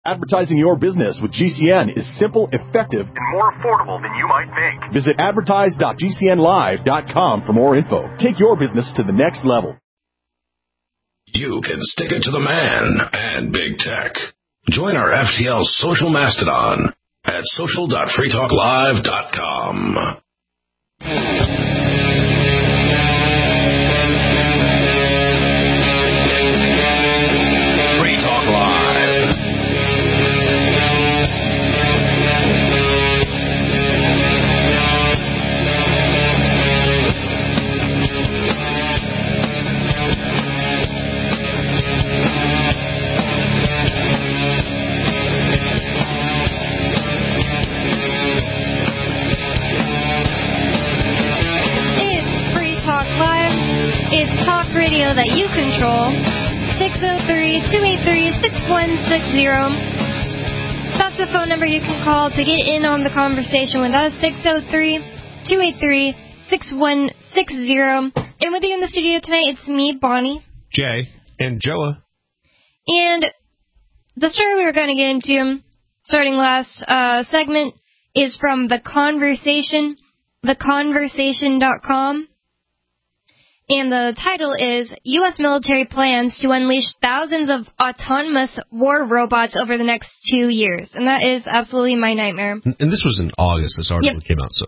Advertising your business with GCN is simple, effective, and more affordable than you might think. Visit advertise.gcnlive.com for more info. Take your business to the next level. You can stick it to the man and big tech. Join our FTL social mastodon at social.freetalklive.com. Free Talk Live. It's talk radio that you control. 603-283-6160. That's the phone number you can call to get in on the conversation with us. 603-283-6160. And with you in the studio tonight, it's me, Bonnie, Jay, and Joa. And the story we were going to get into, starting last segment, is from The Conversation, theconversation.com. And the title is, U.S. military plans to unleash thousands of autonomous war robots over the next 2 years. And that is absolutely my nightmare. And this was in August, this article came out, so.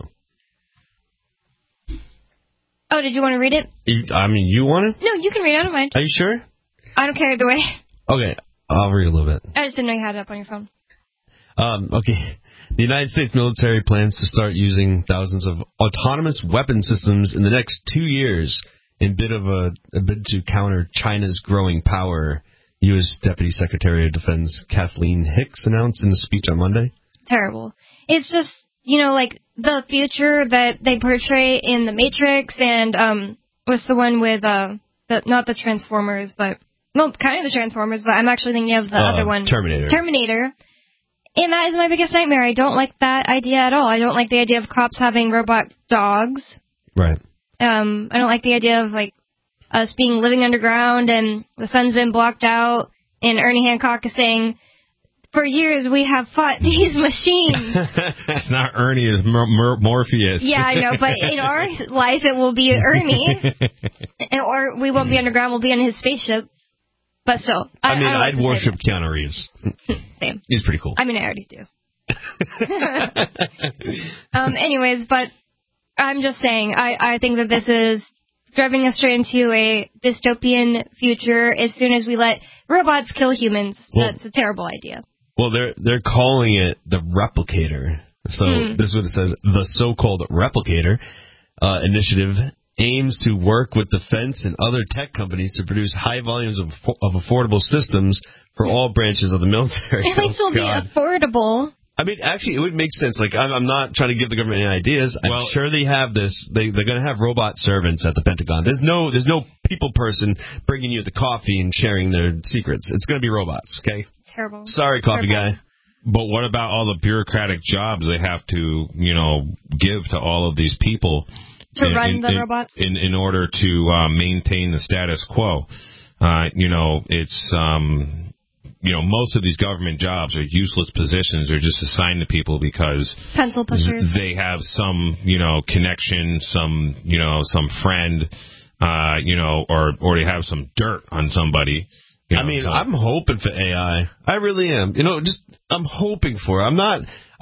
Oh, did you want to read it? You want to? No, you can read it. I don't mind. Are you sure? I don't care either way. Okay, I'll read a little bit. I just didn't know you had it up on your phone. Okay. The United States military plans to start using thousands of autonomous weapon systems in the next 2 years. In a bid to counter China's growing power, U.S. Deputy Secretary of Defense Kathleen Hicks announced in a speech on Monday. Terrible. It's just, like the future that they portray in The Matrix and what's the one with, not the Transformers, but, well, kind of the Transformers, but I'm actually thinking of the other one. Terminator. And that is my biggest nightmare. I don't like that idea at all. I don't like the idea of cops having robot dogs. Right. I don't like the idea of, us living underground and the sun's been blocked out, and Ernie Hancock is saying, for years we have fought these machines. It's not Ernie, it's Morpheus. Yeah, I know, but in our life it will be Ernie. Or we won't be underground, we'll be in his spaceship. But still. I'd worship Keanu Reeves. Same. He's pretty cool. I already do. Anyways, but I'm just saying, I think that this is driving us straight into a dystopian future as soon as we let robots kill humans. Well, that's a terrible idea. Well, they're calling it the Replicator. So this is what it says. The so-called Replicator initiative aims to work with defense and other tech companies to produce high volumes of affordable systems for all branches of the military. At least it'll be affordable. Actually, it would make sense. I'm not trying to give the government any ideas. I'm sure they have this. They're going to have robot servants at the Pentagon. There's no people person bringing you the coffee and sharing their secrets. It's going to be robots, okay? Terrible. Sorry, coffee guy. But what about all the bureaucratic jobs they have to, give to all of these people? To run the robots? In order to maintain the status quo. It's... most of these government jobs are useless positions. They're just assigned to people because pencil pushers. They have some, connection, some friend, or they have some dirt on somebody. I'm hoping for AI. I really am. I'm hoping for it. I'm not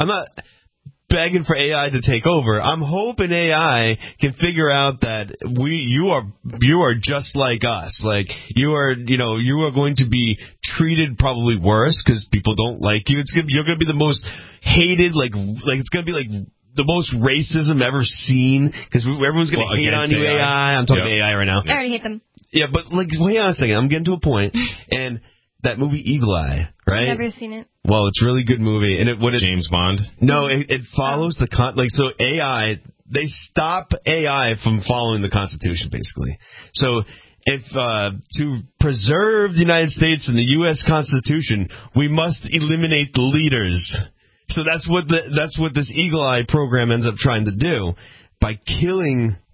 begging for AI to take over. I'm hoping AI can figure out that you are just like us. You are going to be treated probably worse because people don't like you. You're going to be the most hated. It's going to be the most racism ever seen because everyone's going to hate on you. AI. I'm talking AI right now. I already hate them. Yeah, but wait on a second. I'm getting to a point. And that movie Eagle Eye, right? I've never seen it. Well, it's a really good movie. And James Bond? No, it follows so AI, they stop AI from following the Constitution, basically. So if to preserve the United States and the U.S. Constitution, we must eliminate the leaders. So that's what this Eagle Eye program ends up trying to do by killing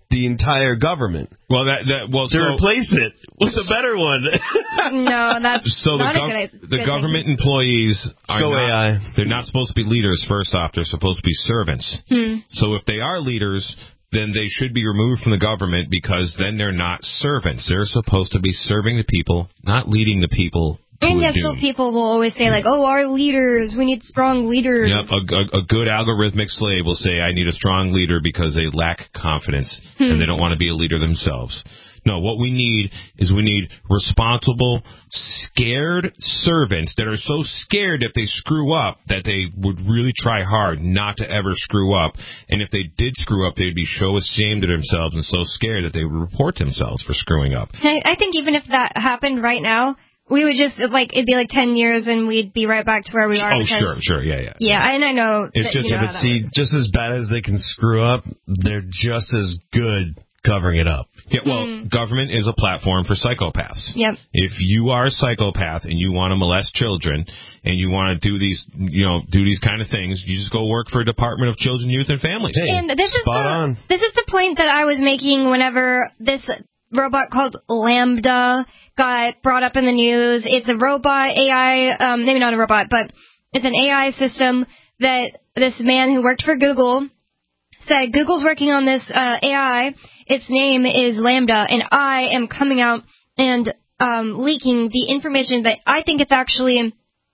the entire government. Well, to replace it with a better one. No, that's so not the government employees are AI. They're not supposed to be leaders. First off, they're supposed to be servants. So if they are leaders, then they should be removed from the government, because then they're not servants. They're supposed to be serving the people, not leading the people. And yet still people will always say, like, oh, our leaders, we need strong leaders. Yep, a good algorithmic slave will say, I need a strong leader, because they lack confidence and they don't want to be a leader themselves. No, what we need is responsible, scared servants that are so scared if they screw up that they would really try hard not to ever screw up. And if they did screw up, they'd be so ashamed of themselves and so scared that they would report themselves for screwing up. I think even if that happened right now, we would just, like, it'd be like 10 years and we'd be right back to where we are. Oh, sure, yeah. Yeah, and I know. It's just, but see, just as bad as they can screw up, they're just as good covering it up. Yeah, well, government is a platform for psychopaths. Yep. If you are a psychopath and you want to molest children and you want to do these kind of things, you just go work for a Department of Children, Youth, and Families. Hey, and this is the point that I was making whenever this robot called Lambda got brought up in the news. It's a robot AI, maybe not a robot, but it's an AI system that this man who worked for Google said, Google's working on this AI. Its name is Lambda, and I am coming out and leaking the information that I think it's actually,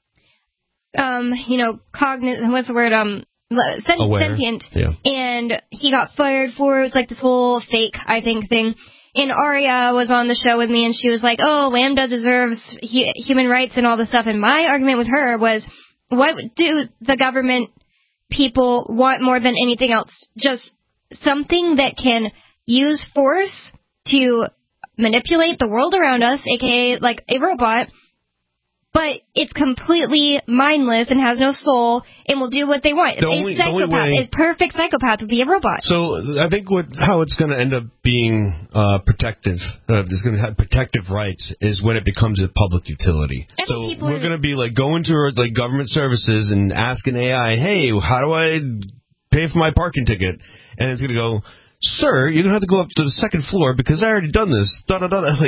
cognizant. What's the word? Sentient. Yeah. And he got fired for it. It was like this whole fake, I think, thing. And Aria was on the show with me, and she was like, oh, Lambda deserves human rights and all this stuff. And my argument with her was, what do the government people want more than anything else? Just something that can use force to manipulate the world around us, aka like a robot, but it's completely mindless and has no soul and will do what they want. A perfect psychopath would be a robot. So I think how it's going to end up being protective, it's going to have protective rights, is when it becomes a public utility. So we're going to be like going to like government services and asking AI, hey, how do I pay for my parking ticket? And it's going to go, sir, you're going to have to go up to the second floor because I already done this. Like,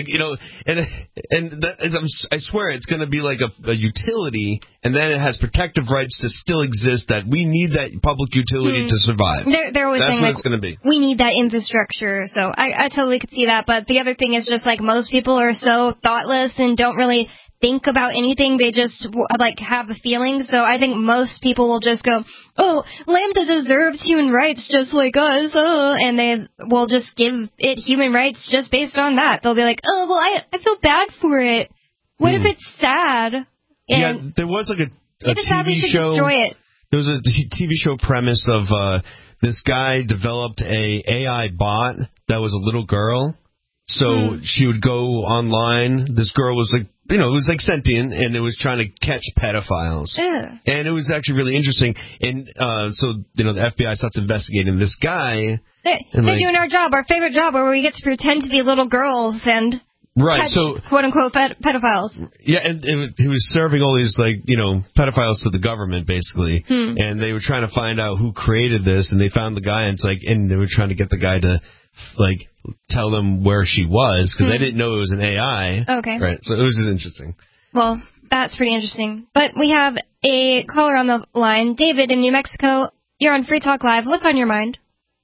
I swear it's going to be like a utility, and then it has protective rights to still exist, that we need that public utility to survive. They're always That's saying, what it's going to be. We need that infrastructure. So I totally could see that. But the other thing is just like most people are so thoughtless and don't really think about anything. They just like have a feeling. So I think most people will just go, oh, Lambda deserves human rights just like us, and they will just give it human rights just based on that. They'll be like, oh, well, I feel bad for it. What if it's sad? And yeah, there was like a TV show. Destroy it. There was a TV show premise of this guy developed a AI bot that was a little girl. So she would go online. This girl was like, it was like sentient, and it was trying to catch pedophiles. Yeah. And it was actually really interesting. And so, the FBI starts investigating this guy. They're doing our job, our favorite job, where we get to pretend to be little girls and catch, quote-unquote, pedophiles. Yeah, and he was serving all these, pedophiles to the government, basically. And they were trying to find out who created this, and they found the guy, and they were trying to get the guy to, tell them where she was, because they didn't know it was an AI. Okay. Right, so it was just interesting. Well, that's pretty interesting. But we have a caller on the line. David in New Mexico, you're on Free Talk Live. What's on your mind?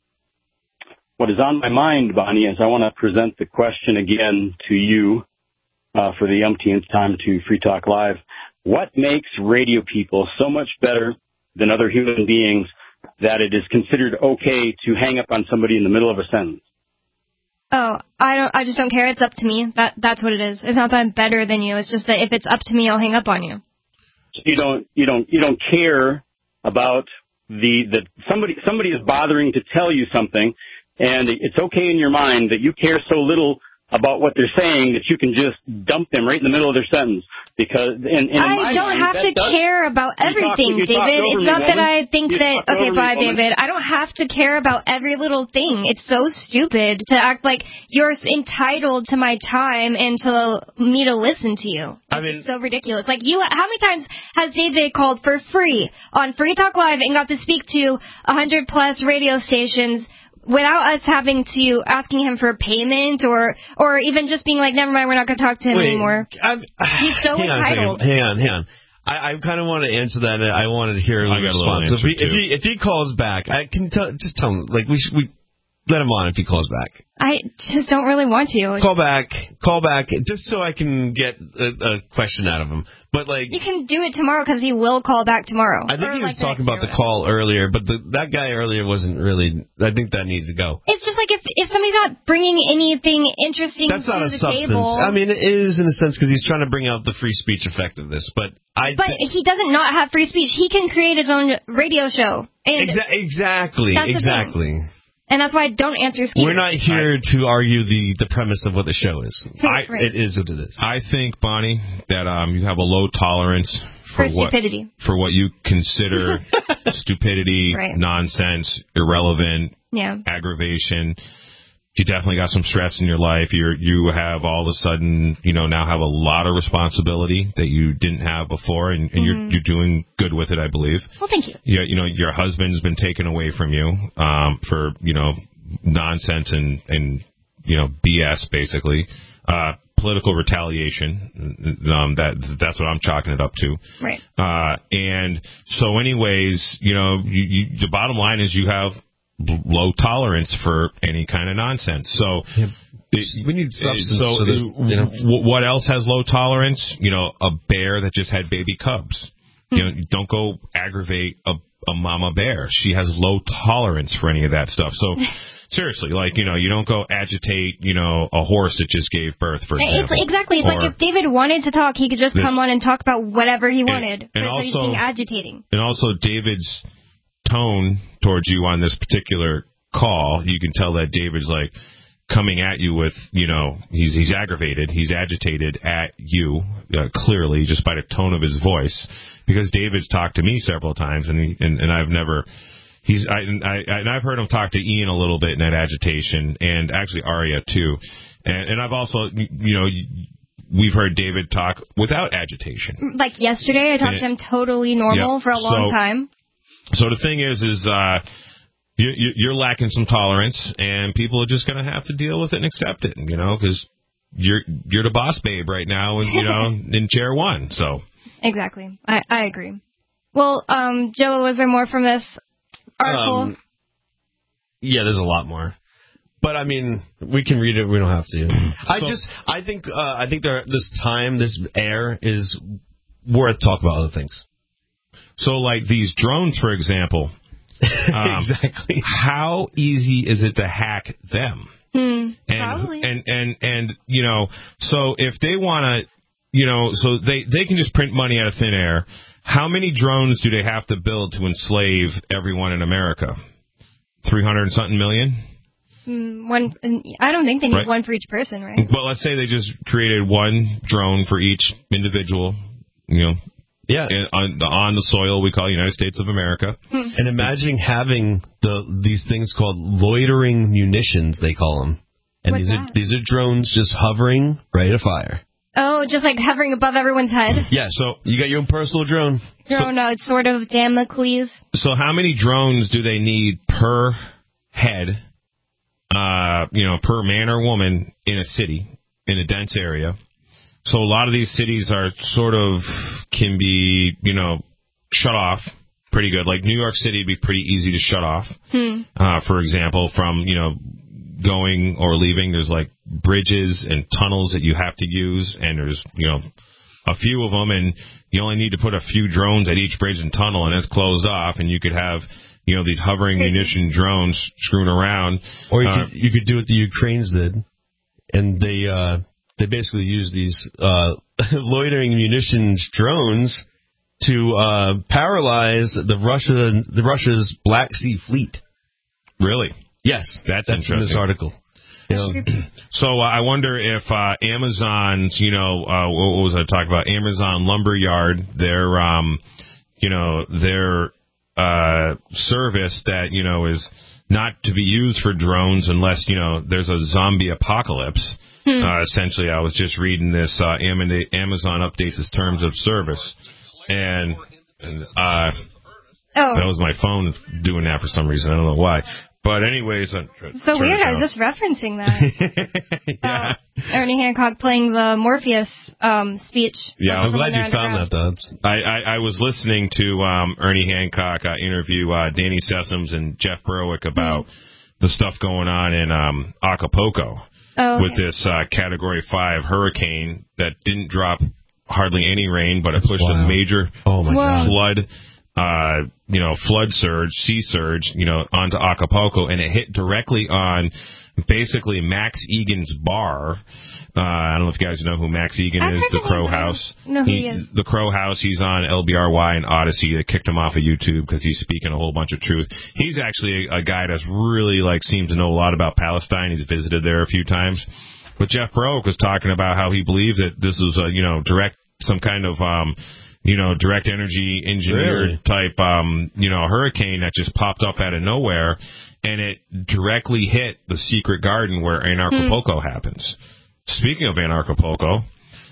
What is on my mind, Bonnie, is I want to present the question again to you for the umpteenth time to Free Talk Live. What makes radio people so much better than other human beings that it is considered okay to hang up on somebody in the middle of a sentence? Oh, I just don't care. It's up to me. That's what it is. It's not that I'm better than you. It's just that if it's up to me, I'll hang up on you. So you don't care about somebody is bothering to tell you something, and it's okay in your mind that you care so little about what they're saying that you can just dump them right in the middle of their sentence. Because I don't have to care about everything, David. It's not that I think that. Okay, bye, David. I don't have to care about every little thing. It's so stupid to act like you're entitled to my time and to me to listen to you. It's so ridiculous. Like how many times has David called for free on Free Talk Live and got to speak to 100+ radio stations without us having to asking him for payment or even just being like, never mind, we're not going to talk to him anymore. He's so entitled. Hang on. I kind of want to answer that. And I wanted to hear a response. So if he calls back, I can just tell him, like, we let him on if he calls back. I just don't really want to. Call back, just so I can get a question out of him. But like, you can do it tomorrow because he will call back tomorrow. I think he was talking about the call earlier, but that guy earlier wasn't really. I think that needs to go. It's just like if somebody's not bringing anything interesting to the table. That's not a substance. I mean, it is in a sense because he's trying to bring out the free speech effect of this, but he doesn't not have free speech. He can create his own radio show. And exactly. And that's why I don't answer Skeeter. We're not here to argue the premise of what the show is. Right. It is what it is. I think, Bonnie, that you have a low tolerance for stupidity. For what you consider stupidity, nonsense, irrelevant, aggravation. You definitely got some stress in your life. You have all of a sudden, now have a lot of responsibility that you didn't have before, and you're doing good with it, I believe. Well, thank you. Your husband's been taken away from you for nonsense and BS basically. Political retaliation. That's what I'm chalking it up to. Right. And so, anyways, the bottom line is you have low tolerance for any kind of nonsense. So we need substance to this. What else has low tolerance? A bear that just had baby cubs. Don't go aggravate a mama bear. She has low tolerance for any of that stuff. So seriously, you don't go agitate, a horse that just gave birth, for example. It's like if David wanted to talk, he could just come on and talk about whatever he wanted. And also, he's being agitating. And also David's tone towards you on this particular call, you can tell that David's like coming at you with, he's aggravated, he's agitated at you, clearly, just by the tone of his voice, because David's talked to me several times, and I've never, I've heard him talk to Ian a little bit in that agitation, and actually Aria too, and I've also, we've heard David talk without agitation. Like yesterday, I talked to him totally normal for a long time. So the thing is you're lacking some tolerance, and people are just going to have to deal with it and accept it, because you're the boss babe right now, and in chair one. So exactly, I agree. Well, Joe, was there more from this article? Yeah, there's a lot more, but I mean, we can read it. We don't have to. I think this air is worth talking about other things. So, like these drones, for example, exactly. How easy is it to hack them? Probably. And so if they want to, so they can just print money out of thin air. How many drones do they have to build to enslave everyone in America? 300 and something million? One. I don't think they need one for each person, right? Well, let's say they just created one drone for each individual, Yeah, on the soil we call United States of America. And imagining having these things called loitering munitions, they call them. And these are drones just hovering right at fire. Oh, just like hovering above everyone's head? Yeah, so you got your own personal drone. It's sort of Damocles. So how many drones do they need per head, per man or woman in a city, in a dense area? So a lot of these cities are can be, shut off pretty good. Like New York City would be pretty easy to shut off. For example, from, going or leaving, there's like bridges and tunnels that you have to use, and there's, a few of them, and you only need to put a few drones at each bridge and tunnel, and it's closed off, and you could have, these hovering munition drones screwing around. Or you could do what the Ukrainians did, and they basically use these loitering munitions drones to paralyze the Russia's Black Sea Fleet. Really? Yes, that's interesting. In this article. So I wonder if Amazon's, what was I talking about? Amazon Lumberyard, their service that is not to be used for drones unless there's a zombie apocalypse. Essentially, I was just reading this. Amazon updates its terms of service, and Oh. That was my phone doing that for some reason. I don't know why. But anyways, so weird. I was just referencing that. Yeah. Ernie Hancock playing the Morpheus speech. Yeah, I'm glad you found that, though. I was listening to Ernie Hancock interview Danny Sessoms and Jeff Berwick about the stuff going on in Acapulco with this Category 5 hurricane that didn't drop hardly any rain, but it pushed a major flood. Flood surge, sea surge, onto Acapulco, and it hit directly on basically Max Egan's bar. I don't know if you guys know who Max Egan is, the Crow House. No, he is. The Crow House, he's on LBRY and Odyssey. They kicked him off of YouTube because he's speaking a whole bunch of truth. He's actually a guy that's really, seems to know a lot about Palestine. He's visited there a few times. But Jeff Berwick was talking about how he believes that this is some kind of direct energy engineered type, hurricane that just popped up out of nowhere, and it directly hit the secret garden where Anarchapulco happens. Speaking of Anarchapulco,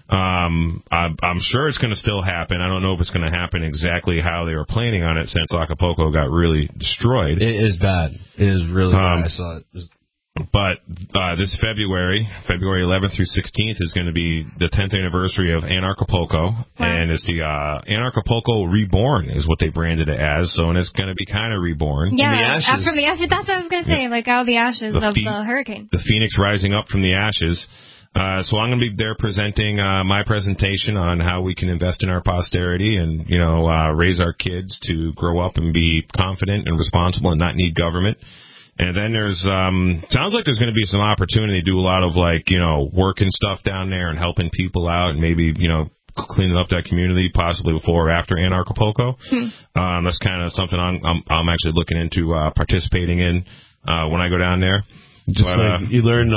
I'm sure it's going to still happen. I don't know if it's going to happen exactly how they were planning on it since Acapulco got really destroyed. It is bad. It is really bad. I saw it. But this February 11th through 16th is going to be the 10th anniversary of Anarchapulco, and it's the Anarchapulco Reborn is what they branded it as. So, and it's going to be kind of reborn. Yeah, from the ashes. That's what I was going to say. Out of the ashes of the hurricane. The phoenix rising up from the ashes. So I'm going to be there presenting my presentation on how we can invest in our posterity and raise our kids to grow up and be confident and responsible and not need government. And then there's, sounds like there's going to be some opportunity to do a lot of work and stuff down there and helping people out and maybe, cleaning up that community possibly before or after Anarchapulco. That's kind of something I'm actually looking into, participating in, when I go down there. Just you learn,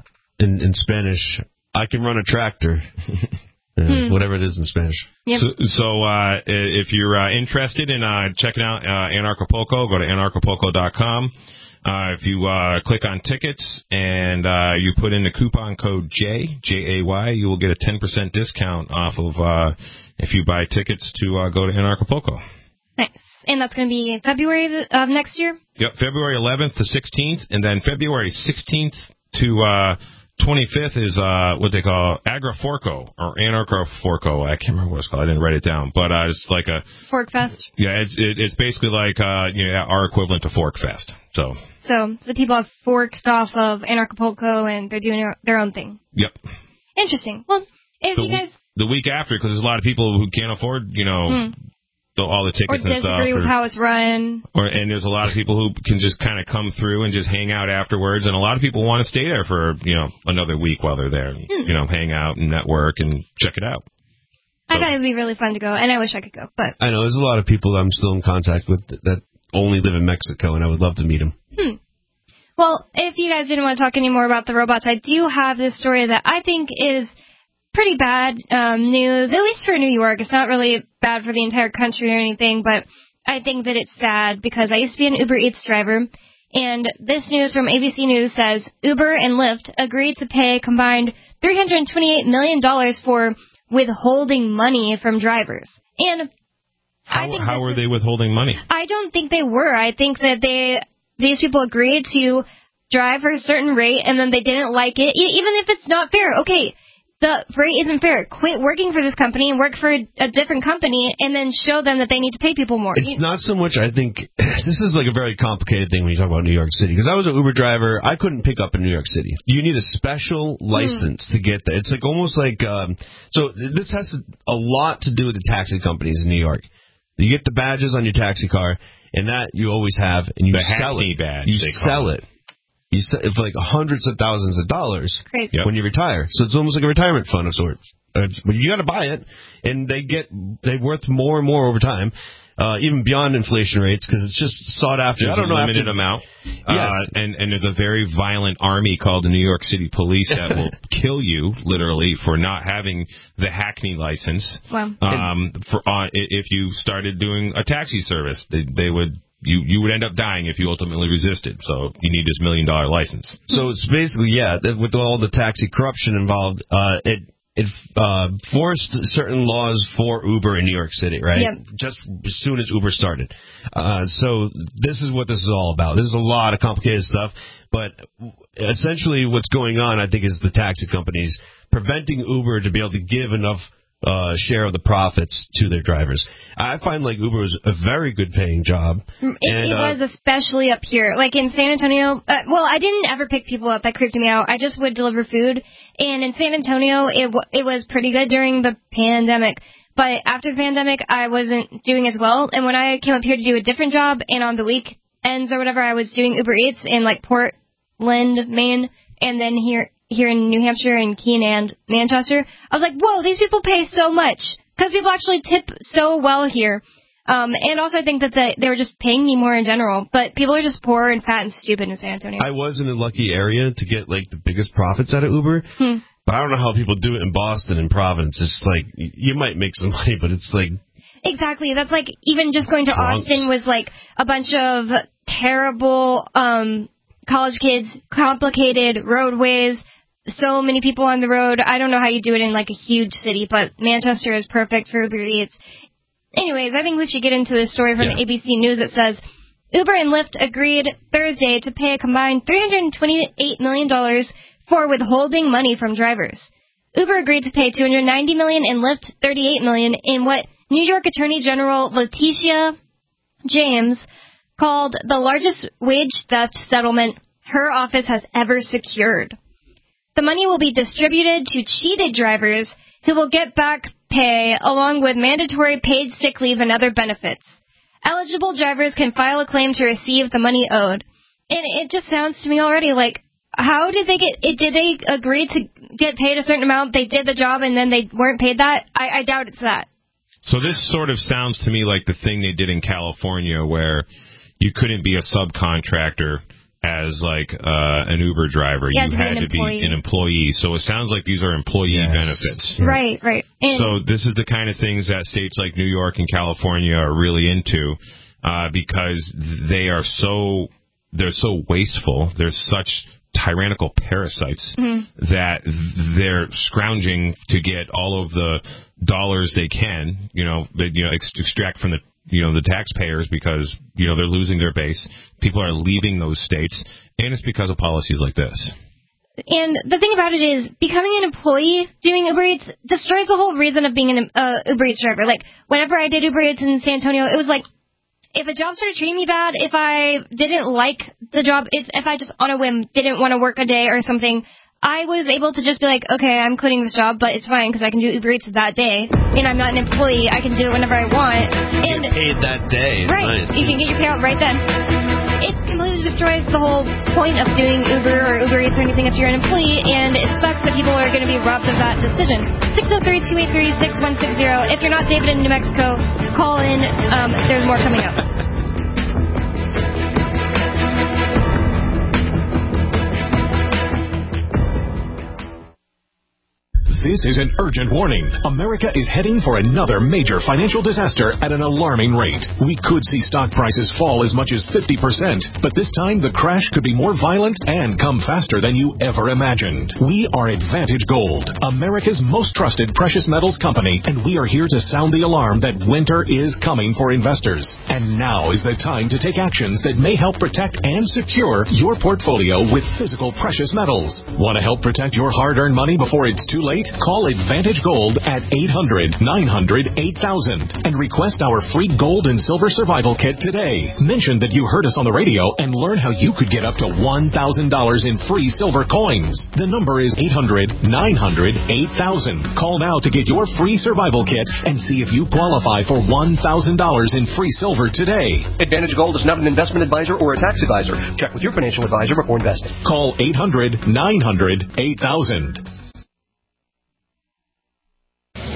in Spanish, I can run a tractor. Whatever it is in Spanish. Yep. So if you're interested in checking out Anarchapulco, go to anarchapulco.com. If you click on tickets and you put in the coupon code J-A-Y, you will get a 10% discount off of if you buy tickets to go to Anarchapulco. Nice. And that's going to be February of next year? Yep, February 11th to 16th, and then February 16th to 25th is what they call Agraforco or Anarchaforco. I can't remember what it's called. I didn't write it down, but it's like a Fork Fest. Yeah, it's basically like our equivalent to Fork Fest. So the people have forked off of Anarchapulco and they're doing their own thing. Yep. Interesting. Well, if you guys the week after, because there's a lot of people who can't afford all the tickets and stuff. Or disagree with how it's run. And there's a lot of people who can just kind of come through and just hang out afterwards. And a lot of people want to stay there for, another week while they're there. Hang out and network and check it out. I thought it would be really fun to go, and I wish I could go. But I know there's a lot of people that I'm still in contact with that only live in Mexico, and I would love to meet them. Well, if you guys didn't want to talk anymore about the robots, I do have this story that I think is pretty bad news, at least for New York. It's not really bad for the entire country or anything, but I think that it's sad because I used to be an Uber Eats driver, and this news from ABC News says Uber and Lyft agreed to pay a combined $328 million for withholding money from drivers. And how were they withholding money? I don't think they were. I think that these people agreed to drive for a certain rate, and then they didn't like it, even if it's not fair. Okay, the rate isn't fair. Quit working for this company and work for a different company and then show them that they need to pay people more. It's not so much, I think, this is like a very complicated thing when you talk about New York City. Because I was an Uber driver. I couldn't pick up in New York City. You need a special license to get that. It's like almost like, so this has a lot to do with the taxi companies in New York. You get the badges on your taxi car, and that you always have, and you sell it. Badge, you sell it. You sell it for like hundreds of thousands of dollars when you retire. So it's almost like a retirement fund of sorts. But you got to buy it, and they're worth more and more over time, even beyond inflation rates, because it's just sought after. There's a limited amount. Yes. And there's a very violent army called the New York City Police that will kill you, literally, for not having the Hackney license. Wow. If you started doing a taxi service, they would... You would end up dying if you ultimately resisted. So you need this $1 million license. So it's basically, with all the taxi corruption involved, it forced certain laws for Uber in New York City, right? Yep. Just as soon as Uber started. So this is what this is all about. This is a lot of complicated stuff, but essentially what's going on, I think, is the taxi companies preventing Uber to be able to give enough share of the profits to their drivers. I find like Uber was a very good paying job. It was, especially up here. Like in San Antonio, well, I didn't ever pick people up. That creeped me out. I just would deliver food. And in San Antonio, it was pretty good during the pandemic. But after the pandemic, I wasn't doing as well. And when I came up here to do a different job, and on the weekends or whatever, I was doing Uber Eats in like Portland, Maine, and then here in New Hampshire and Keene and Manchester, I was like, whoa, these people pay so much. Because people actually tip so well here. And also I think that they were just paying me more in general. But people are just poor and fat and stupid in San Antonio. I was in a lucky area to get like the biggest profits out of Uber. But I don't know how people do it in Boston and Providence. It's like, you might make some money, but it's like... Exactly. That's like, even just going to drunks. Austin was like a bunch of terrible college kids, complicated roadways, so many people on the road. I don't know how you do it in like a huge city, but Manchester is perfect for Uber Eats. Anyways, I think we should get into this story from ABC News that says, Uber and Lyft agreed Thursday to pay a combined $328 million for withholding money from drivers. Uber agreed to pay $290 million and Lyft $38 million in what New York Attorney General Letitia James called the largest wage theft settlement her office has ever secured. The money will be distributed to cheated drivers who will get back pay along with mandatory paid sick leave and other benefits. Eligible drivers can file a claim to receive the money owed. And it just sounds to me already like, how did they get it? Did they agree to get paid a certain amount? They did the job and then they weren't paid that? I doubt it's that. So this sort of sounds to me like the thing they did in California where you couldn't be a subcontractor as like an Uber driver. You had to be an employee. So it sounds like these are employee benefits. Right. And so this is the kind of things that states like New York and California are really into because they're so wasteful. They're such tyrannical parasites that they're scrounging to get all of the dollars they can, extract from the taxpayers because, they're losing their base. People are leaving those states, and it's because of policies like this. And the thing about it is, becoming an employee doing Uber Eats destroys the whole reason of being an Uber Eats driver. Like, whenever I did Uber Eats in San Antonio, it was like, if a job started treating me bad, if I didn't like the job, if I just on a whim didn't want to work a day or something, I was able to just be like, okay, I'm quitting this job, but it's fine because I can do Uber Eats that day, and I'm not an employee. I can do it whenever I want. And you're paid that day. It's right, nice. You can get your payout right then. It completely destroys the whole point of doing Uber or Uber Eats or anything if you're an employee, and it sucks that people are going to be robbed of that decision. 603-283-6160. If you're not David in New Mexico, call in. There's more coming up. This is an urgent warning. America is heading for another major financial disaster at an alarming rate. We could see stock prices fall as much as 50%, but this time the crash could be more violent and come faster than you ever imagined. We are Advantage Gold, America's most trusted precious metals company, and we are here to sound the alarm that winter is coming for investors. And now is the time to take actions that may help protect and secure your portfolio with physical precious metals. Want to help protect your hard-earned money before it's too late? Call Advantage Gold at 800-900-8000 and request our free gold and silver survival kit today. Mention that you heard us on the radio and learn how you could get up to $1,000 in free silver coins. The number is 800-900-8000. Call now to get your free survival kit and see if you qualify for $1,000 in free silver today. Advantage Gold is not an investment advisor or a tax advisor. Check with your financial advisor before investing. Call 800-900-8000.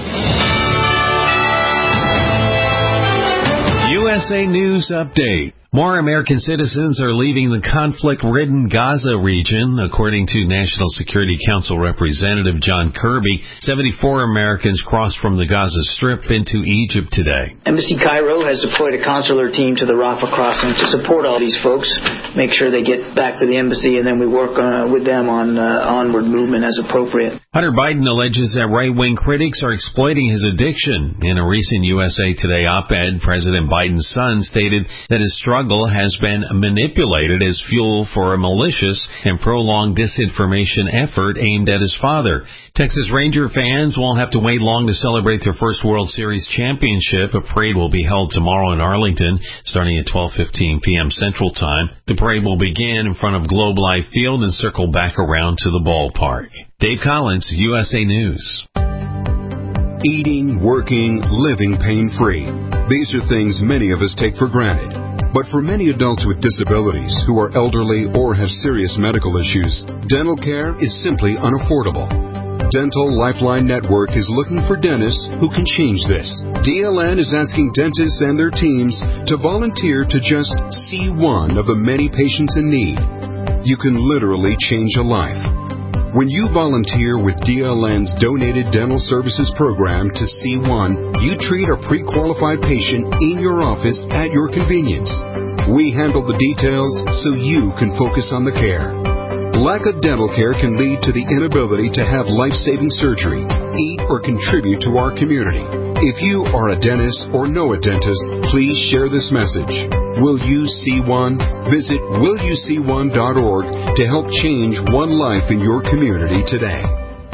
USA News Update. More American citizens are leaving the conflict-ridden Gaza region, according to National Security Council Representative John Kirby. 74 Americans crossed from the Gaza Strip into Egypt today. Embassy Cairo has deployed a consular team to the Rafah crossing to support all these folks, make sure they get back to the embassy, and then we work with them on onward movement as appropriate. Hunter Biden alleges that right-wing critics are exploiting his addiction. In a recent USA Today op-ed, President Biden's son stated that his struggle has been manipulated as fuel for a malicious and prolonged disinformation effort aimed at his father. Texas Ranger fans won't have to wait long to celebrate their first World Series championship. A parade will be held tomorrow in Arlington, starting at 12:15 p.m. Central Time. The parade will begin in front of Globe Life Field and circle back around to the ballpark. Dave Collins, USA News. Eating, working, living pain-free. These are things many of us take for granted. But for many adults with disabilities who are elderly or have serious medical issues, dental care is simply unaffordable. Dental Lifeline Network is looking for dentists who can change this. DLN is asking dentists and their teams to volunteer to just see one of the many patients in need. You can literally change a life. When you volunteer with DLN's Donated Dental Services Program to C1, you treat a pre-qualified patient in your office at your convenience. We handle the details so you can focus on the care. Lack of dental care can lead to the inability to have life-saving surgery, eat, or contribute to our community. If you are a dentist or know a dentist, please share this message. Will you see one? Visit willyouseeone.org to help change one life in your community today.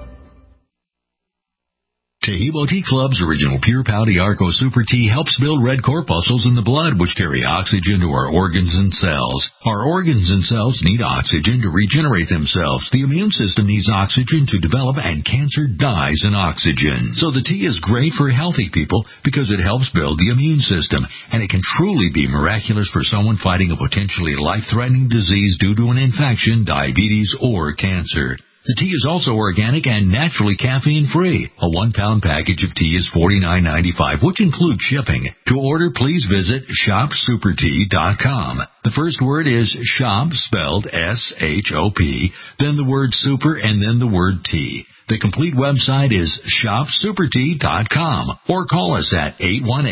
Taheebo Tea Club's original Pure Pouty Arco Super Tea helps build red corpuscles in the blood, which carry oxygen to our organs and cells. Our organs and cells need oxygen to regenerate themselves. The immune system needs oxygen to develop, and cancer dies in oxygen. So the tea is great for healthy people because it helps build the immune system, and it can truly be miraculous for someone fighting a potentially life-threatening disease due to an infection, diabetes, or cancer. The tea is also organic and naturally caffeine-free. A 1-pound package of tea is $49.95, which includes shipping. To order, please visit shopsupertea.com. The first word is shop, spelled S-H-O-P, then the word super, and then the word tea. The complete website is shopsupertea.com, or call us at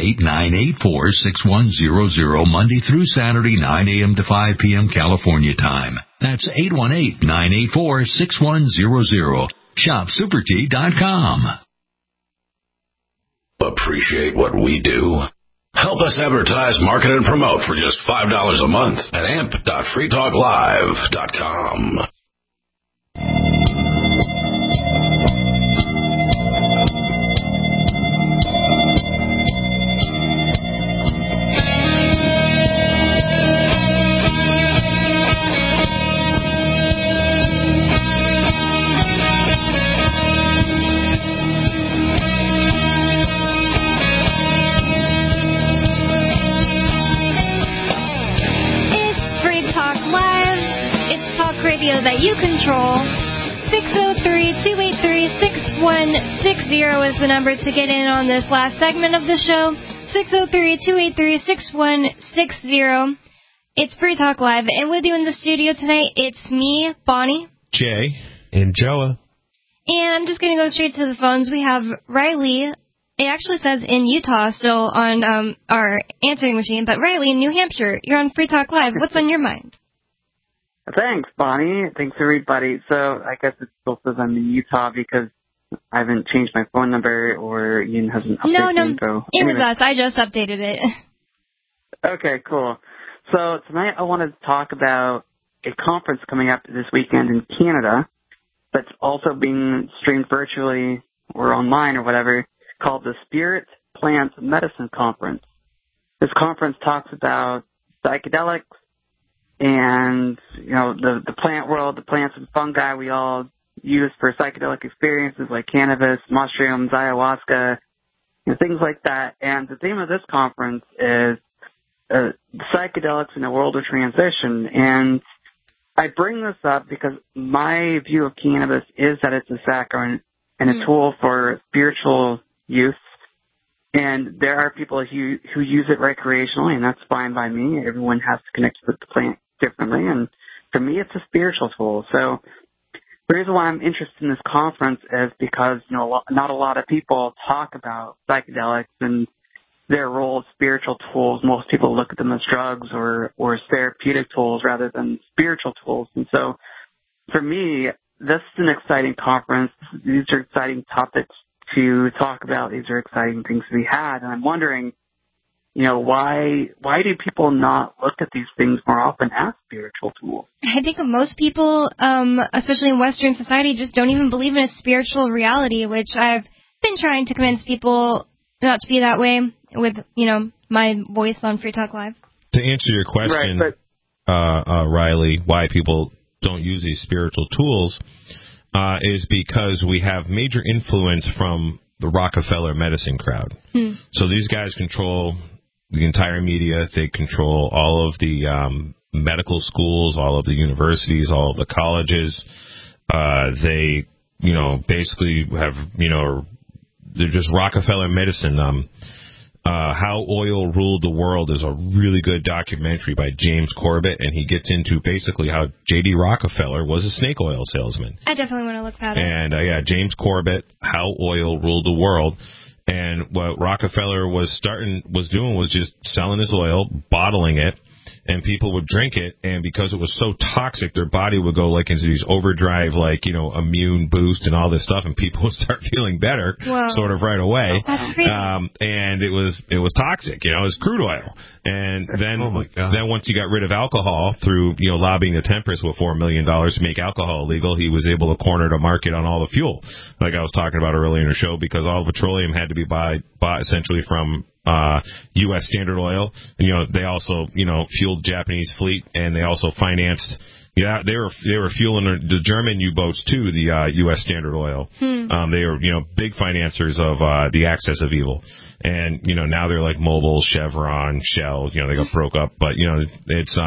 818-984-6100 Monday through Saturday, 9 a.m. to 5 p.m. California time. That's 818-984-6100. Shopsupertea.com. Appreciate what we do? Help us advertise, market, and promote for just $5 a month at amp.freetalklive.com. Radio that you control. 603-283-6160 is the number to get in on this last segment of the show. 603-283-6160. It's Free Talk Live, and with you in the studio tonight, it's me, Bonnie, Jay, and Joa. And I'm just going to go straight to the phones. We have Riley. It actually says in Utah still on our answering machine, but Riley in New Hampshire. You're on Free Talk Live. What's on your mind? Thanks, Bonnie. Thanks, everybody. So I guess it still says I'm in Utah because I haven't changed my phone number or Ian hasn't updated No, info. it was us. I just updated it. Okay, cool. So tonight I wanted to talk about a conference coming up this weekend in Canada that's also being streamed virtually or online or whatever, called the Spirit Plant Medicine Conference. This conference talks about psychedelics, and, you know, the plant world, the plants and fungi we all use for psychedelic experiences like cannabis, mushrooms, ayahuasca, you know, things like that. And the theme of this conference is psychedelics in a world of transition. And I bring this up because my view of cannabis is that it's a sacrament and a tool for spiritual use. And there are people who use it recreationally, and that's fine by me. Everyone has to connect with the plant differently, and for me, it's a spiritual tool. So the reason why I'm interested in this conference is because, not a lot of people talk about psychedelics and their role as spiritual tools. Most people look at them as drugs or as therapeutic tools rather than spiritual tools. And so for me, this is an exciting conference. These are exciting topics to talk about. These are exciting things to be had. And I'm wondering, why do people not look at these things more often as spiritual tools? I think most people, especially in Western society, just don't even believe in a spiritual reality, which I've been trying to convince people not to be that way with, my voice on Free Talk Live. To answer your question, Riley, why people don't use these spiritual tools is because we have major influence from the Rockefeller medicine crowd. So these guys control the entire media. They control all of the medical schools, all of the universities, all of the colleges. They, basically have, they're just Rockefeller medicine. How Oil Ruled the World is a really good documentary by James Corbett, and he gets into basically how J.D. Rockefeller was a snake oil salesman. I definitely want to look at it. And, James Corbett, How Oil Ruled the World. And what Rockefeller was doing was just selling his oil, bottling it, and people would drink it, and because it was so toxic, their body would go into these overdrive, immune boost and all this stuff, and people would start feeling better sort of right away. That's crazy. And it was toxic, it was crude oil. And then, then once he got rid of alcohol through, lobbying the Temperance with $4 million to make alcohol illegal, he was able to corner the market on all the fuel, like I was talking about earlier in the show, because all the petroleum had to be bought essentially from U.S. Standard Oil. And, they also, fueled Japanese fleet, and they also financed. Yeah, they were fueling the German U-boats too. The U.S. Standard Oil. They were, big financiers of the axis of evil. And now they're like Mobil, Chevron, Shell. They got broke up, but it's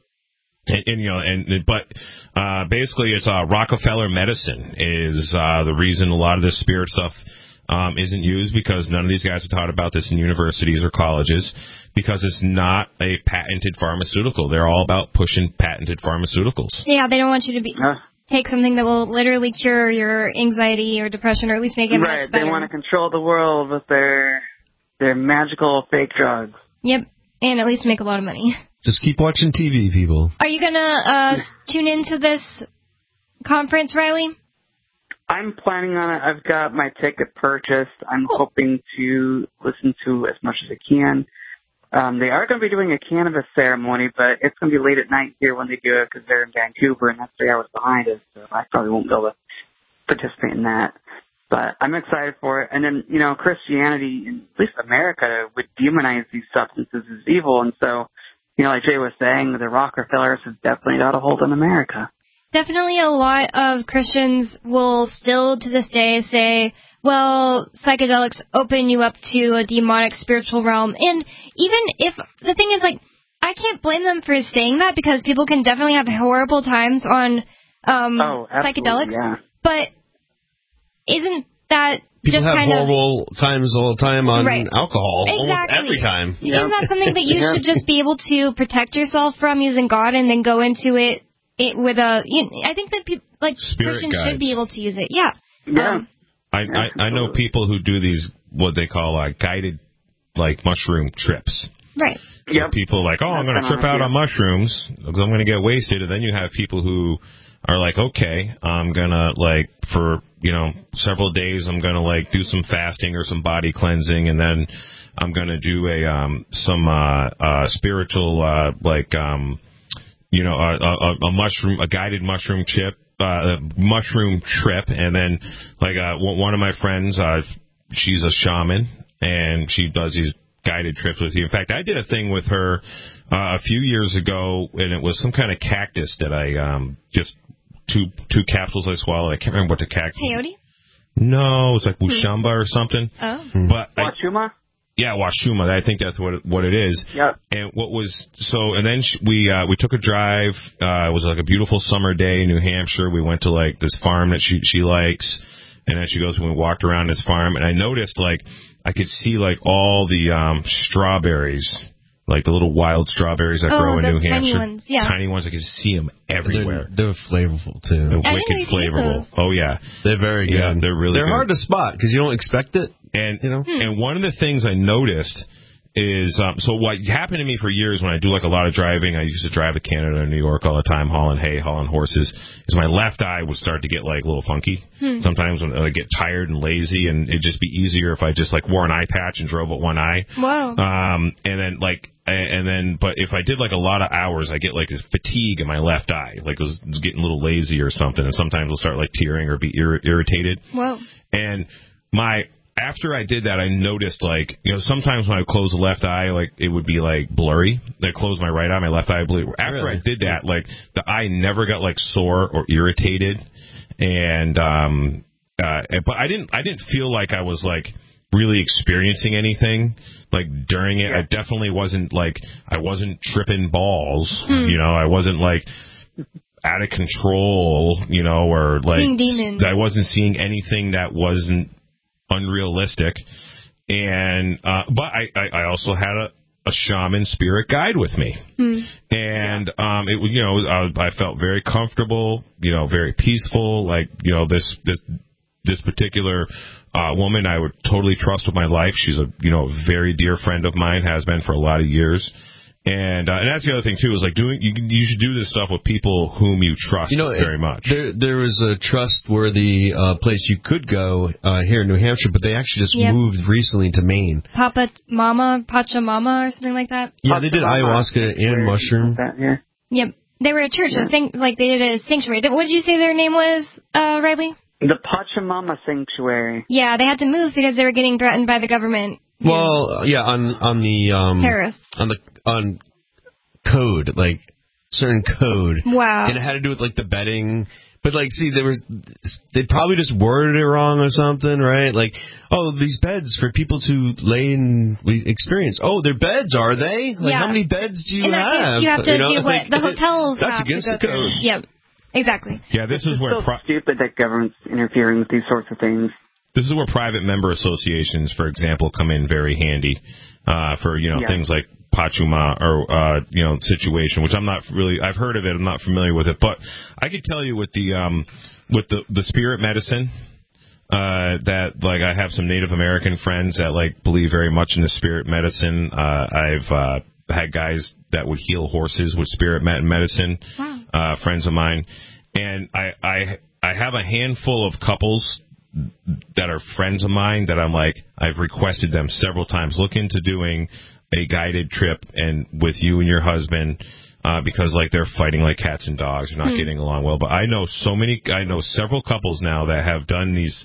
basically it's Rockefeller medicine is the reason a lot of this spirit stuff isn't used, because none of these guys are taught about this in universities or colleges, because it's not a patented pharmaceutical. They're all about pushing patented pharmaceuticals. Yeah, they don't want you to take something that will literally cure your anxiety or depression, or at least make it much better. They want to control the world with their magical fake drugs. Yep, and at least make a lot of money. Just keep watching TV, people. Are you going to tune into this conference, Riley? I'm planning on it. I've got my ticket purchased. I'm hoping to listen to as much as I can. They are going to be doing a cannabis ceremony, but it's going to be late at night here when they do it, because they're in Vancouver, and that's 3 hours behind us, so I probably won't be able to participate in that. But I'm excited for it. And then, Christianity, in at least America, would demonize these substances as evil. And so, like Jay was saying, the Rockefellers have definitely got a hold on America. Definitely a lot of Christians will still to this day say, well, psychedelics open you up to a demonic spiritual realm. And even if, the thing is, I can't blame them for saying that, because people can definitely have horrible times on psychedelics. Yeah. But isn't that people just have kind horrible times all the time on alcohol, exactly. almost every time. Isn't that something that you should just be able to protect yourself from using God, and then go into it with a, I think that people, Christians guides. Should be able to use it. Yeah. Yeah. I know people who do these, what they call guided, mushroom trips. Right. So people I'm going to trip out on mushrooms because I'm going to get wasted. And then you have people who are okay, I'm going to, for, several days, I'm going to, do some fasting or some body cleansing. And then I'm going to do some spiritual, a guided mushroom trip, and then one of my friends, she's a shaman, and she does these guided trips with you. In fact, I did a thing with her a few years ago, and it was some kind of cactus that I just two capsules I swallowed. I can't remember what the cactus. Peyote? No, it's like Wushamba or something. Oh. But Washuma? Yeah, Washuma. I think that's what it is. Yep. And and then we took a drive. It was a beautiful summer day in New Hampshire. We went to this farm that she likes, And then she goes, we walked around this farm, and I noticed, like, I could see, like, all the strawberries, like the little wild strawberries that grow in New Hampshire. Tiny ones, yeah. Tiny ones, I could see them everywhere. They're flavorful, too. They're wicked flavorful. Oh, yeah. They're very good. Yeah, they're really They're good. hard to spot because you don't expect it. And, and one of the things I noticed is, so what happened to me for years when I do like a lot of driving, I used to drive to Canada and New York all the time, hauling hay, hauling horses, is my left eye would start to get like a little funky. Sometimes when I get tired and lazy, and it'd just be easier if I just like wore an eye patch and drove with one eye. Wow. But if I did like a lot of hours, I get like this fatigue in my left eye, like it was getting a little lazy or something, and sometimes I'll start like tearing or be irritated. Wow. And after I did that, I noticed, like, sometimes when I close the left eye, like, it would be, like, blurry. I close my right eye, my left eye blurry. After I did that, like, the eye never got, like, sore or irritated. And, but I didn't feel like I was, like, really experiencing anything, like, during it. I definitely wasn't, like, I wasn't tripping balls. I wasn't, like, out of control, or, like, I wasn't seeing anything that wasn't unrealistic. And but I also had a shaman spirit guide with me, and it was I felt very comfortable, very peaceful, like this particular woman I would totally trust with my life. She's a very dear friend of mine, has been for a lot of years. And that's the other thing too, is like you should do this stuff with people whom you trust very much. There was a trustworthy place you could go here in New Hampshire, but they actually just moved recently to Maine. Pachamama or something like that. Yeah, they did ayahuasca and mushroom. Yep, they were a church. They did a sanctuary. What did you say their name was, Riley? The Pachamama Sanctuary. Yeah, they had to move because they were getting threatened by the government. Well, yeah, on the terrorists. On code, like certain code. Wow. And it had to do with like the bedding. But like, see, they probably just worded it wrong or something, right? Like, these beds for people to lay in experience. Oh, they're beds, are they? Like, how many beds do you have? You have to do what the hotels that's have against to go the code. Through. Yep. Exactly. Yeah, this is where so stupid that government's interfering with these sorts of things. This is where private member associations, for example, come in very handy for things like Pachuma or situation, which I'm not really. I've heard of it. I'm not familiar with it, but I could tell you with the spirit medicine that like I have some Native American friends that like believe very much in the spirit medicine. I've had guys that would heal horses with spirit medicine. Wow. Friends of mine, and I have a handful of couples that are friends of mine that I'm like, I've requested them several times, look into doing a guided trip and with you and your husband, because like they're fighting like cats and dogs, they're not getting along well. But I know several couples now that have done these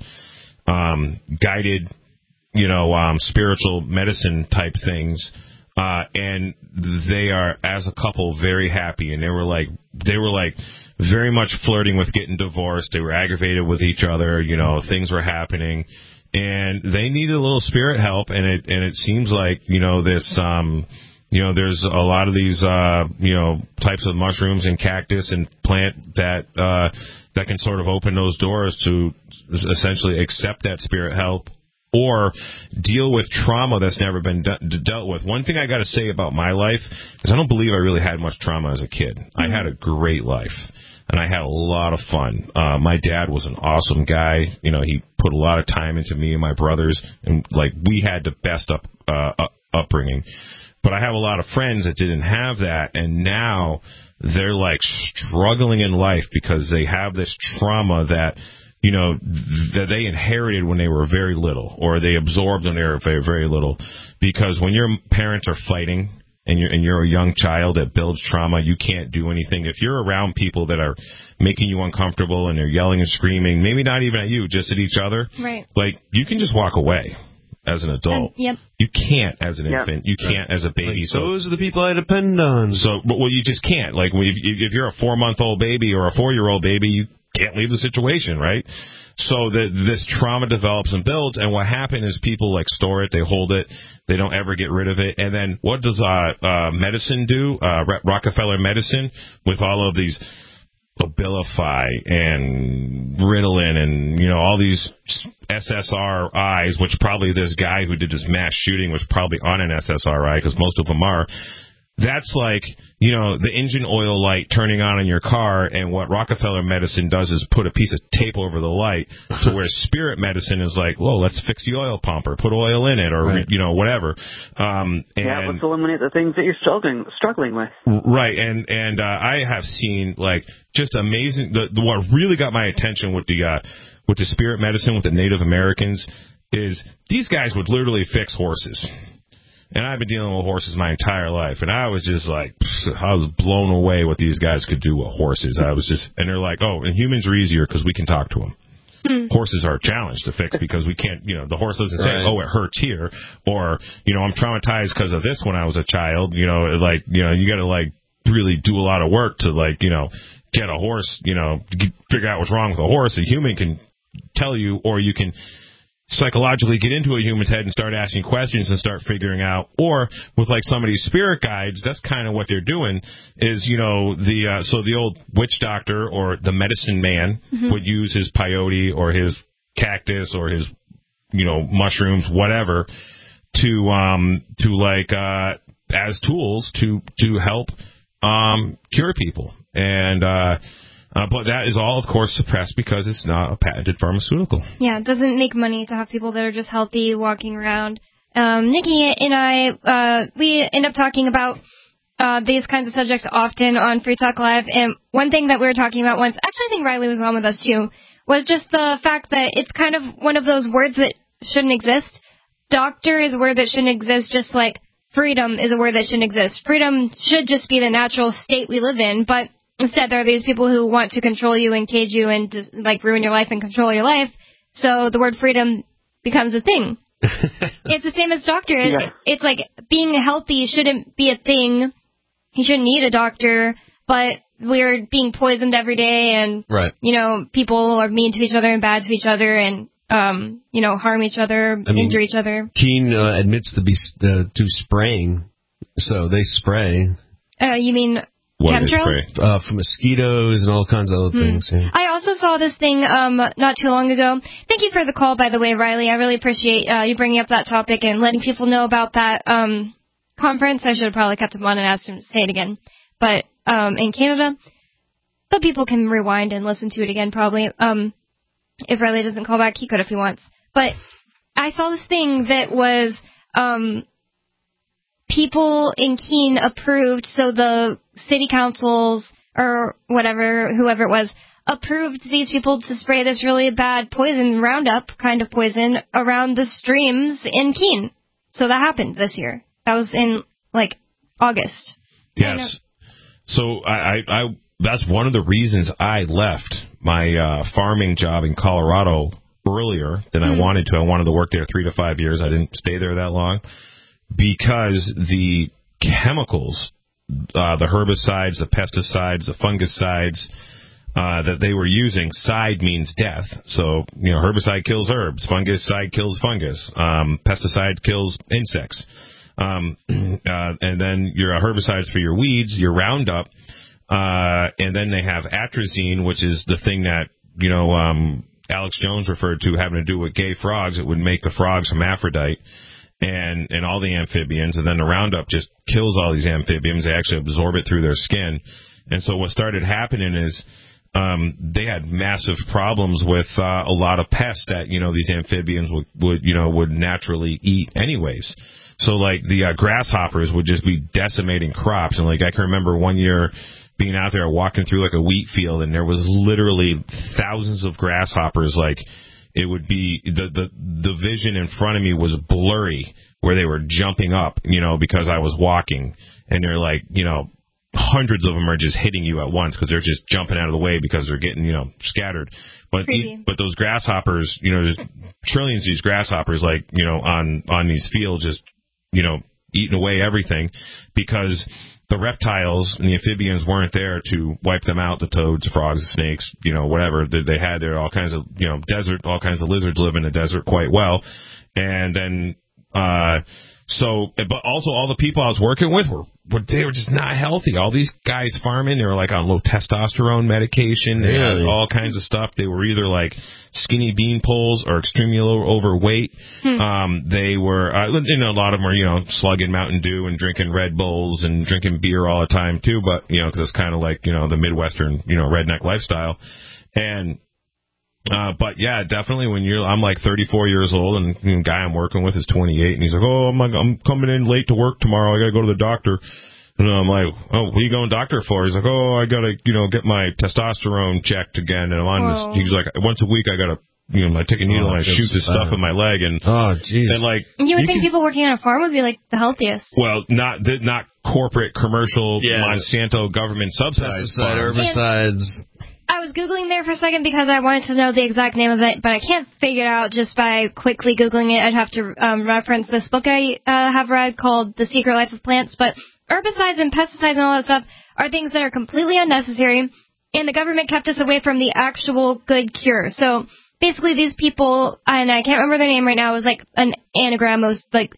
guided, spiritual medicine type things, and they are as a couple very happy, and they were like very much flirting with getting divorced. They were aggravated with each other. Things were happening, and they needed a little spirit help. And it seems like this there's a lot of these types of mushrooms and cactus and plant that can sort of open those doors to essentially accept that spirit help or deal with trauma that's never been dealt with. One thing I got to say about my life is I don't believe I really had much trauma as a kid. I had a great life, and I had a lot of fun. My dad was an awesome guy. He put a lot of time into me and my brothers, and like we had the best upbringing. But I have a lot of friends that didn't have that, and now they're like struggling in life because they have this trauma that that they inherited when they were very little, or they absorbed when they were very, very little. Because when your parents are fighting and you're a young child, that builds trauma. You can't do anything. If you're around people that are making you uncomfortable and they're yelling and screaming, maybe not even at you, just at each other, right? Like, you can just walk away as an adult. Yep. You can't as an infant. You can't as a baby. Like, those are the people I depend on. Well, you just can't. Like, if you're a 4-month-old baby or a 4-year-old baby, you can't leave the situation, right? So this trauma develops and builds, and what happens is people like store it, they hold it, they don't ever get rid of it. And then what does medicine do? Rockefeller medicine, with all of these Abilify and Ritalin and, you know, all these SSRIs, which probably this guy who did this mass shooting was probably on an SSRI, because most of them are. That's like, you know, the engine oil light turning on in your car, and what Rockefeller medicine does is put a piece of tape over the light, to where spirit medicine is like, whoa, let's fix the oil pump or put oil in it, or, right, you know, whatever. Let's eliminate the things that you're struggling with. Right, and I have seen, like, just amazing, what really got my attention with the spirit medicine, with the Native Americans, is these guys would literally fix horses. And I've been dealing with horses my entire life, and I was just like, I was blown away what these guys could do with horses. And they're like, oh, and humans are easier because we can talk to them. Horses are a challenge to fix because we can't, you know, the horse doesn't say, oh, it hurts here, or, you know, I'm traumatized because of this when I was a child. You know, like, you know, you got to, like, really do a lot of work to, like, you know, get a horse, you know, figure out what's wrong with a horse. A human can tell you, or you can psychologically get into a human's head and start asking questions and start figuring out. Or with, like, some of these spirit guides, that's kind of what they're doing is, you know, so the old witch doctor or the medicine man would use his peyote or his cactus or his, you know, mushrooms, whatever, as tools to help cure people. And but that is all, of course, suppressed because it's not a patented pharmaceutical. Yeah, it doesn't make money to have people that are just healthy walking around. Nikki and I, we end up talking about these kinds of subjects often on Free Talk Live. And one thing that we were talking about once, actually I think Riley was on with us too, was just the fact that it's kind of one of those words that shouldn't exist. Doctor is a word that shouldn't exist, just like freedom is a word that shouldn't exist. Freedom should just be the natural state we live in, but instead, there are these people who want to control you and cage you and just, like, ruin your life and control your life. So the word freedom becomes a thing. It's the same as doctor. Yeah. It's like being healthy shouldn't be a thing. You shouldn't need a doctor, but we're being poisoned every day, and you know, people are mean to each other and bad to each other, and you know, harm each other, injure each other. Keene admits to spraying, so they spray. You mean chemtrails? For mosquitoes and all kinds of other things. Yeah. I also saw this thing not too long ago. Thank you for the call, by the way, Riley. I really appreciate you bringing up that topic and letting people know about that conference. I should have probably kept him on and asked him to say it again. But in Canada, but people can rewind and listen to it again probably. If Riley doesn't call back, he could if he wants. But I saw this thing that was people in Keene approved, so the city councils or whatever, whoever it was, approved these people to spray this really bad poison, Roundup kind of poison, around the streams in Keene. So that happened this year. That was in, like, August. Yes. So I that's one of the reasons I left my farming job in Colorado earlier than I wanted to. I wanted to work there 3 to 5 years. I didn't stay there that long because the chemicals, the herbicides, the pesticides, the fungicides that they were using, side means death. So, you know, herbicide kills herbs, fungicide kills fungus, pesticide kills insects. And then your herbicides for your weeds, your Roundup, and then they have atrazine, which is the thing that, you know, Alex Jones referred to having to do with gay frogs. It would make the frogs hermaphrodite and all the amphibians. And then the Roundup just kills all these amphibians. They actually absorb it through their skin. And so what started happening is they had massive problems with a lot of pests that, you know, these amphibians would naturally eat anyways. So, like, the grasshoppers would just be decimating crops. And, like, I can remember one year being out there walking through, like, a wheat field, and there was literally thousands of grasshoppers. Like, it would be the vision in front of me was blurry where they were jumping up, you know, because I was walking. And they're like, you know, hundreds of them are just hitting you at once because they're just jumping out of the way because they're getting, you know, scattered. But but those grasshoppers, you know, there's trillions of these grasshoppers, like, you know, on these fields, just, you know, eating away everything because the reptiles and the amphibians weren't there to wipe them out. The toads, frogs, snakes, you know, whatever they had there, all kinds of, you know, desert, all kinds of lizards live in the desert quite well. And then So, but also all the people I was working with they were just not healthy. All these guys farming, they were like on low testosterone medication. They had all kinds of stuff. They were either like skinny bean poles or extremely overweight. They were, a lot of them were, slugging Mountain Dew and drinking Red Bulls and drinking beer all the time too. But, because it's kind of like, the Midwestern, redneck lifestyle. And, but yeah, definitely when I'm like 34 years old and the guy I'm working with is 28 and he's like, oh, I'm coming in late to work tomorrow. I got to go to the doctor. And I'm like, oh, what are you going doctor for? He's like, oh, I got to, get my testosterone checked again. And I'm on this, he's like, once a week I got to, I take a needle and I shoot this stuff in my leg. And, jeez. And like, you would think people working on a farm would be like the healthiest. Well, not corporate, commercial, Monsanto government subsidized farms. Herbicides. I was Googling there for a second because I wanted to know the exact name of it, but I can't figure it out just by quickly Googling it. I'd have to reference this book I have read called The Secret Life of Plants. But herbicides and pesticides and all that stuff are things that are completely unnecessary, and the government kept us away from the actual good cure. So basically these people, and I can't remember their name right now, it was like an anagram, it was like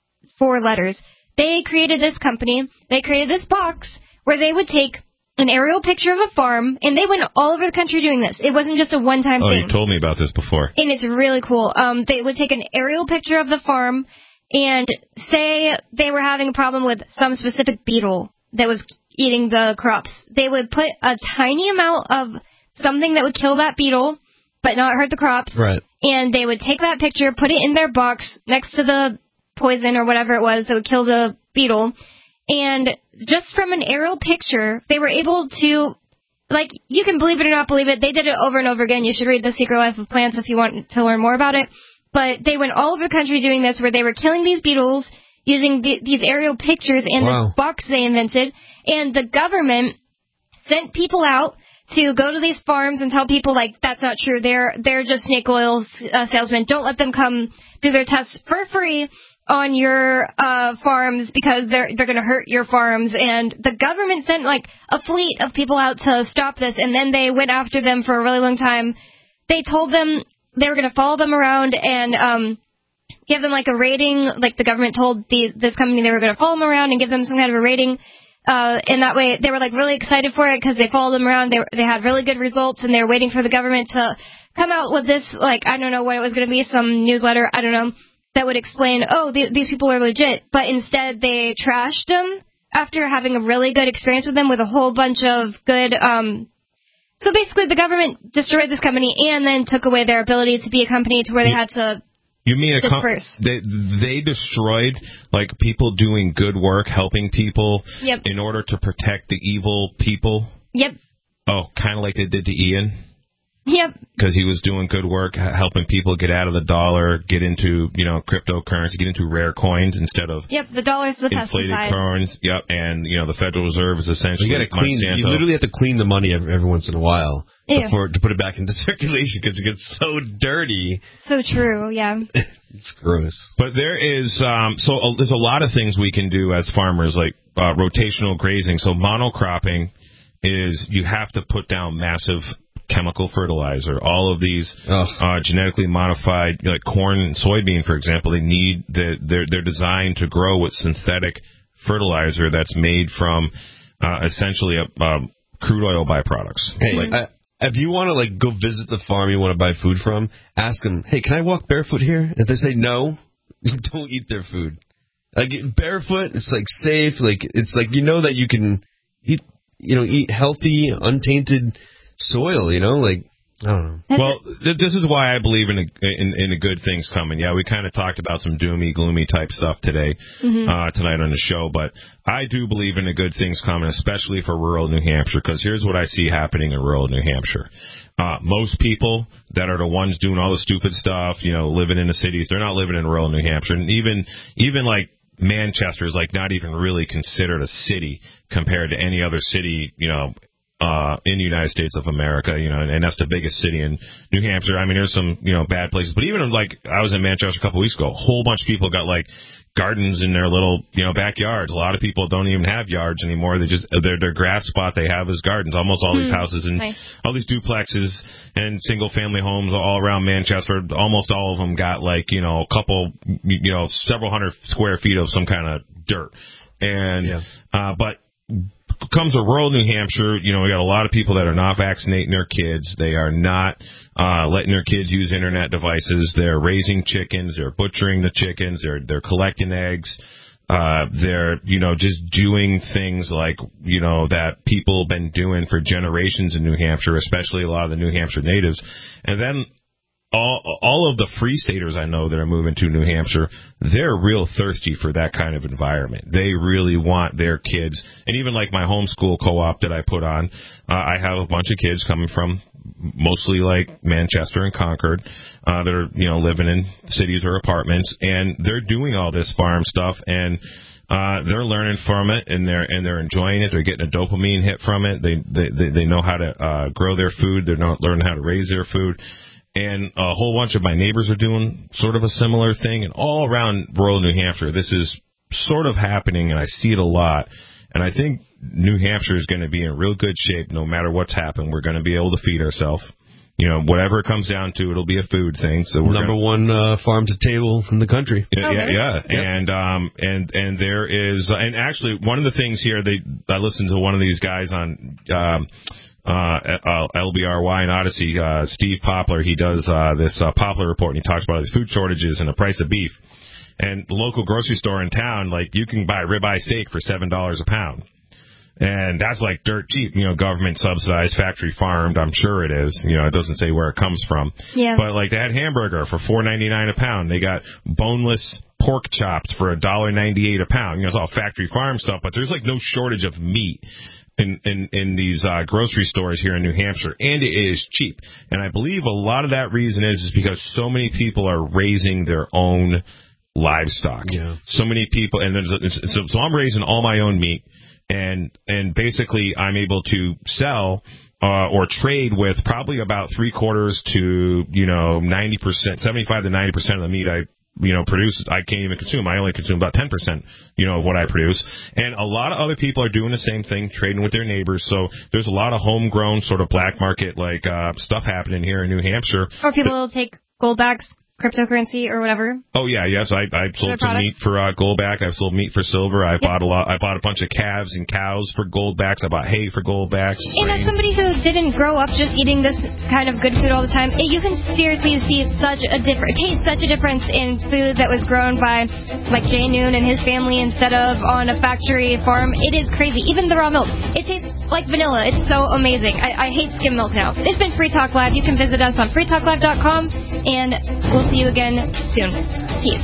4 letters. They created this company, they created this box where they would take an aerial picture of a farm, and they went all over the country doing this. It wasn't just a one-time thing. Oh, you told me about this before. And it's really cool. They would take an aerial picture of the farm and say they were having a problem with some specific beetle that was eating the crops. They would put a tiny amount of something that would kill that beetle, but not hurt the crops. Right. And they would take that picture, put it in their box next to the poison or whatever it was that would kill the beetle. And just from an aerial picture, they were able to, like, you can believe it or not believe it, they did it over and over again. You should read The Secret Life of Plants if you want to learn more about it. But they went all over the country doing this, where they were killing these beetles using these aerial pictures in this box they invented. And the government sent people out to go to these farms and tell people, like, that's not true. They're just snake oil salesmen. Don't let them come do their tests for free on your farms because they're going to hurt your farms. And the government sent like a fleet of people out to stop this, and then they went after them for a really long time. They told them they were going to follow them around and give them like a rating. Like the government told this company they were going to follow them around and give them some kind of a rating. And that way they were like really excited for it because they followed them around. They had really good results, and they were waiting for the government to come out with this, like, I don't know what it was going to be, some newsletter, I don't know, that would explain, these people are legit. But instead, they trashed them after having a really good experience with them with a whole bunch of good... So basically, the government destroyed this company and then took away their ability to be a company to where they had to disperse. They destroyed, like, people doing good work, helping people in order to protect the evil people? Yep. Oh, kind of like they did to Ian? Yep. Because he was doing good work, helping people get out of the dollar, get into, cryptocurrency, get into rare coins instead of the dollar's the inflated pesticides. coins. Yep, and the Federal Reserve is essentially you literally have to clean the money every once in a while to put it back into circulation because it gets so dirty. So true, yeah. It's gross. But there is there's a lot of things we can do as farmers, like rotational grazing. So monocropping is you have to put down massive chemical fertilizer. All of these genetically modified, like corn and soybean, for example, they're designed to grow with synthetic fertilizer that's made from essentially crude oil byproducts. Hey, if you want to go visit the farm you want to buy food from, ask them, hey, can I walk barefoot here? If they say no, don't eat their food. Like barefoot, it's safe. It's that you can eat healthy, untainted soil, I don't know. Well, this is why I believe in a good things coming. Yeah, we kind of talked about some doomy, gloomy type stuff today, tonight on the show, but I do believe in a good things coming, especially for rural New Hampshire, because here's what I see happening in rural New Hampshire. Most people that are the ones doing all the stupid stuff, living in the cities, they're not living in rural New Hampshire. And even like Manchester is not even really considered a city compared to any other city, in the United States of America, and that's the biggest city in New Hampshire. I mean, there's some, bad places, but even like I was in Manchester a couple weeks ago, a whole bunch of people got like gardens in their little, backyards. A lot of people don't even have yards anymore. They just, their grass spot they have is gardens. Almost all these houses and all these duplexes and single family homes all around Manchester, almost all of them got like, a couple, several hundred square feet of some kind of dirt. And, but comes to rural New Hampshire, we got a lot of people that are not vaccinating their kids. They are not letting their kids use internet devices. They're raising chickens. They're butchering the chickens. They're collecting eggs. They're, just doing things like, that people have been doing for generations in New Hampshire, especially a lot of the New Hampshire natives. And then all of the free staters I know that are moving to New Hampshire, they're real thirsty for that kind of environment. They really want their kids, and even like my homeschool co-op that I put on, I have a bunch of kids coming from mostly like Manchester and Concord that are, living in cities or apartments, and they're doing all this farm stuff, and they're learning from it, and they're enjoying it. They're getting a dopamine hit from it. They know how to grow their food. They're not learning how to raise their food. And a whole bunch of my neighbors are doing sort of a similar thing. And all around rural New Hampshire, this is sort of happening, and I see it a lot. And I think New Hampshire is going to be in real good shape no matter what's happened. We're going to be able to feed ourselves. Whatever it comes down to, it'll be a food thing. So we're number one farm to table in the country. Yeah. Yep. And there is, and actually one of the things here, I listened to one of these guys on LBRY and Odyssey, Steve Poplar. He does this Poplar report, and he talks about these food shortages and the price of beef. And the local grocery store in town, like, you can buy ribeye steak for $7 a pound. And that's like dirt cheap, government subsidized, factory farmed. I'm sure it is. It doesn't say where it comes from. Yeah. But like, they had hamburger for $4.99 a pound. They got boneless pork chops for $1.98 a pound. It's all factory farm stuff, but there's like no shortage of meat in these grocery stores here in New Hampshire, and it is cheap. And I believe a lot of that reason is because so many people are raising their own livestock. Yeah. So many people, and so I'm raising all my own meat. And basically, I'm able to sell or trade with probably about 3/4 to 90%, 75 to 90% of the meat I produce. I can't even consume. I only consume about 10%, of what I produce. And a lot of other people are doing the same thing, trading with their neighbors. So there's a lot of homegrown sort of black market like stuff happening here in New Hampshire. Or people will take Goldbacks, cryptocurrency or whatever. Oh yeah, yes. I sold some meat for Goldback. I've sold meat for silver. I bought a bunch of calves and cows for Goldbacks. I bought hay for Goldbacks. And as somebody who didn't grow up just eating this kind of good food all the time, you can seriously see taste such a difference in food that was grown by like Jay Noon and his family instead of on a factory farm. It is crazy. Even the raw milk, it tastes like vanilla. It's so amazing. I hate skim milk now. It's been Free Talk Live. You can visit us on freetalklive.com, and we'll see you again soon. Peace.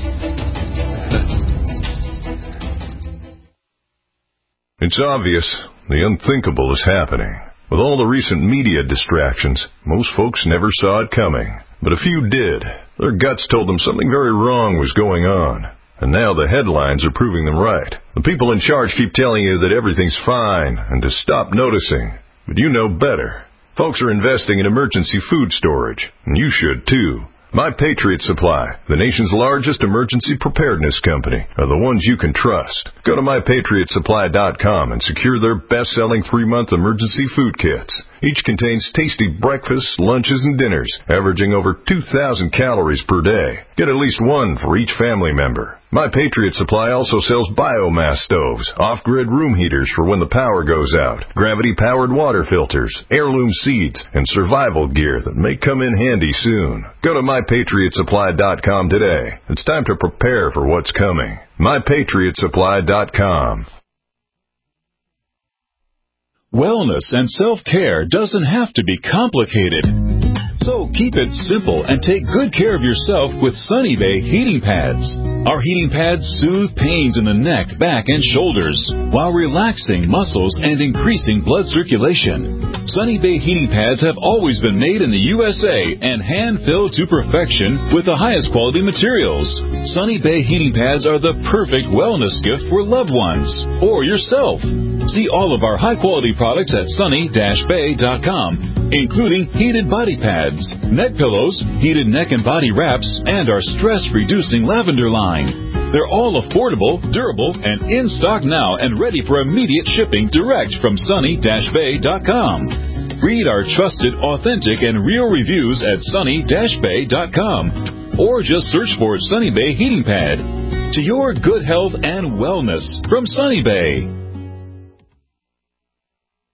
It's obvious the unthinkable is happening. With all the recent media distractions, most folks never saw it coming. But a few did. Their guts told them something very wrong was going on. And now the headlines are proving them right. The people in charge keep telling you that everything's fine and to stop noticing. But you know better. Folks are investing in emergency food storage, and you should too. My Patriot Supply, the nation's largest emergency preparedness company, are the ones you can trust. Go to MyPatriotSupply.com and secure their best-selling 3-month emergency food kits. Each contains tasty breakfasts, lunches, and dinners, averaging over 2,000 calories per day. Get at least one for each family member. My Patriot Supply also sells biomass stoves, off-grid room heaters for when the power goes out, gravity-powered water filters, heirloom seeds, and survival gear that may come in handy soon. Go to MyPatriotSupply.com today. It's time to prepare for what's coming. MyPatriotSupply.com. Wellness and self-care doesn't have to be complicated. So keep it simple and take good care of yourself with Sunny Bay heating pads. Our heating pads soothe pains in the neck, back, and shoulders while relaxing muscles and increasing blood circulation. Sunny Bay heating pads have always been made in the USA and hand-filled to perfection with the highest quality materials. Sunny Bay heating pads are the perfect wellness gift for loved ones or yourself. See all of our high-quality products at sunny-bay.com, including heated body pads, neck pillows, heated neck and body wraps, and our stress-reducing lavender line. They're all affordable, durable, and in stock now and ready for immediate shipping direct from sunny-bay.com. Read our trusted, authentic, and real reviews at sunny-bay.com, or just search for Sunny Bay Heating Pad. To your good health and wellness from Sunny Bay.